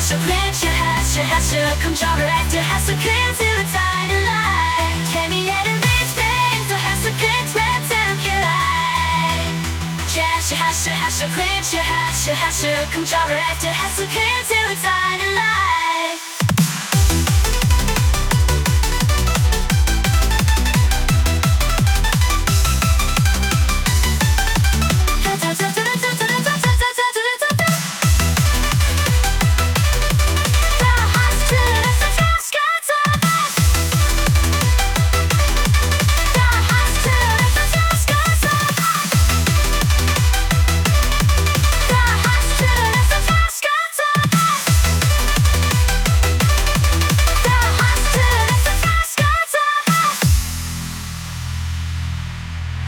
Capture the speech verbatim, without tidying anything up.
hasher, hasher, hasher, hasher, come jogger after hasher, clean till it's time and light. Kemi and these things, so hasher, clean, red, and kill I. Hasher, hasher, hasher, clean, hasher, hasher, come jogger after hasher, clean till it's time and light.